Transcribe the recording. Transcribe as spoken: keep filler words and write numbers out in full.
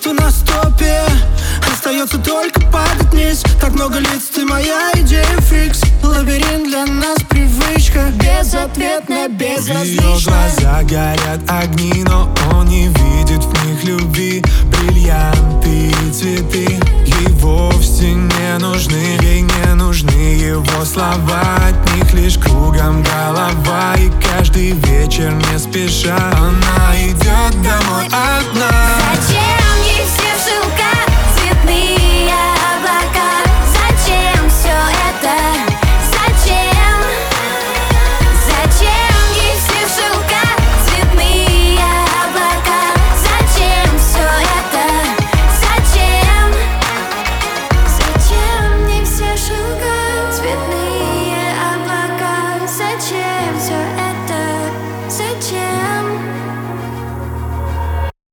чувства на стопе. Остается только падать вниз. Так много лиц, ты моя идея фикс. Лабиринт для нас привычка. Безответная, безразличная. В ее глазах горят огни, но он не видит в них любви. Бриллианты и цветы ей вовсе не нужны. Ей не нужны его слова, от них лишь кругом голова. И каждый вечер не спеша она идет домой одна. Зачем ей все в шелках цветные?